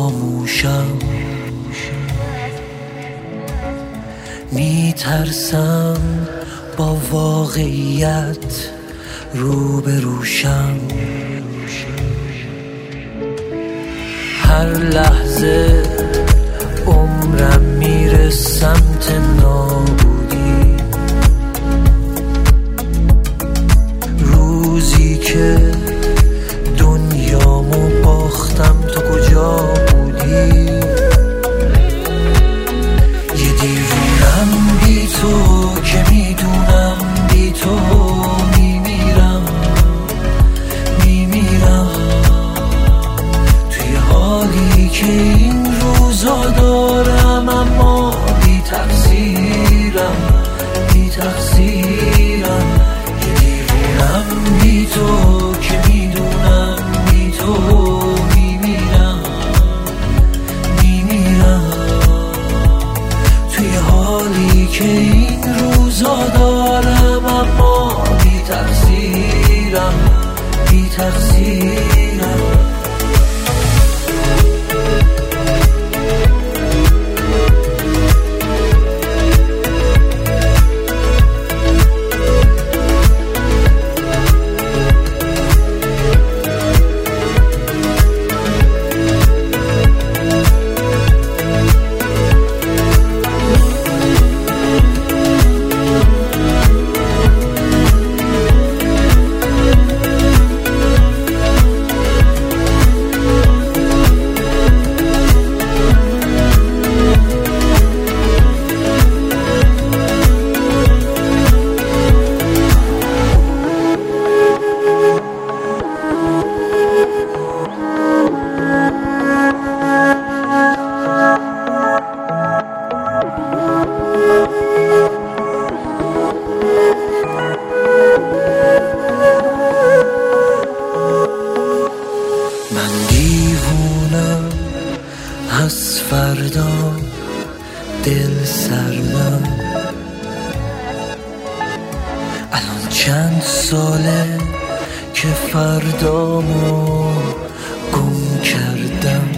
خاموشم، میترسم با واقعیت روبروشم. هر لحظه عمرم میره سمت نابودی، روزی که دنیامو باختم تو کجا بودی؟ یه دیوونم بی تو که میدونم بی تو میمیرم توی حالی که این روزا دارم، اما بی تقصیرم یه دیوونم بی تو که میدونم بی تو میمیرم توی حالی که این روزا دارم، اما بی تقصیرم من دیوونم از فردا، دل سردم. الان چند ساله که فردامو گم کردم.